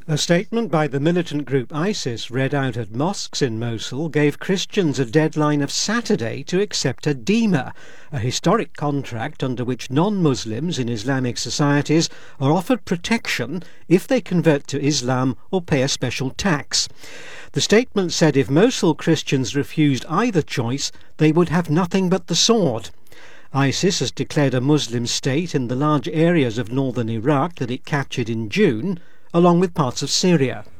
A statement by the militant group ISIS read out at mosques in Mosul gave Christians a deadline of Saturday to accept a dhimma, a historic contract under which non-Muslims in Islamic societies are offered protection if they convert to Islam or pay a special tax. The statement said if Mosul Christians refused either choice, they would have nothing but the sword. ISIS has declared a Muslim state in the large areas of northern Iraq that it captured in June, along with parts of Syria.